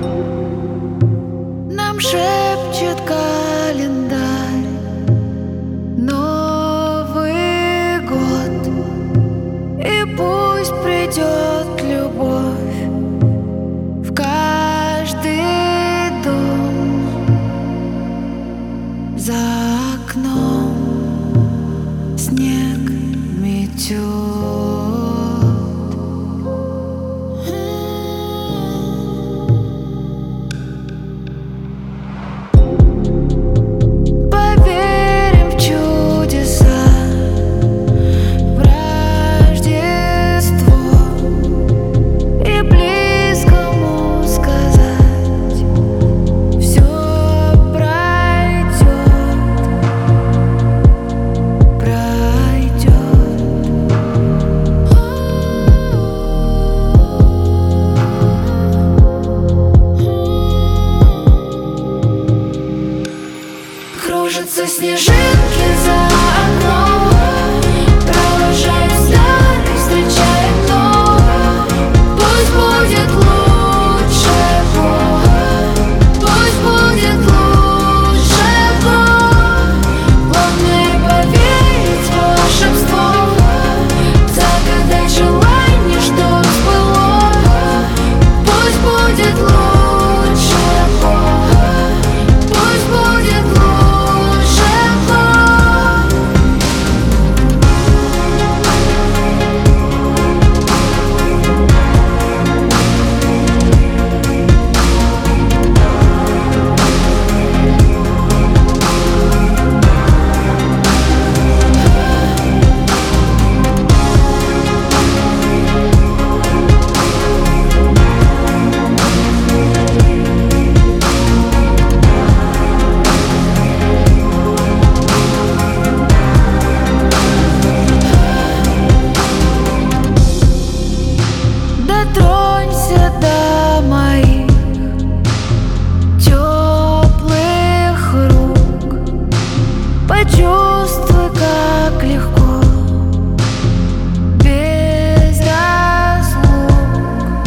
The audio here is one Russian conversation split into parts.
Нам шепчет календарь Новый год, и пусть придет любовь в каждый дом. За окном снег метет. Кружатся снежинки за окном, провожает старый, встречает новый. Пусть будет лучше год, пусть будет лучше год. Главное поверить в волшебство, загадать желание, что сбылось. Пусть будет лучше год, пусть будет лучше. Дотронься до моих теплых рук, почувствуй, как легко, без разлук,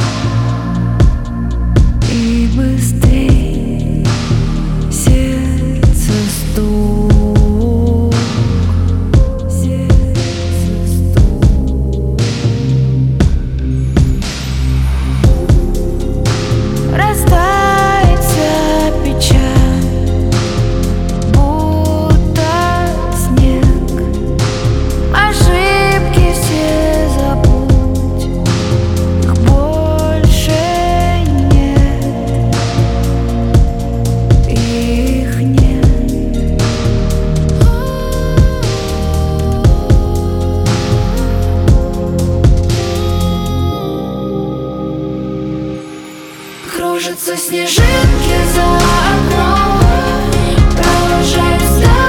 и быстрей сердце стук, сердце стук. Растает вся печаль, будто снег. Ошибки все забудь, их больше нет, их нет. Кружатся снежинки за окном, провожает старый.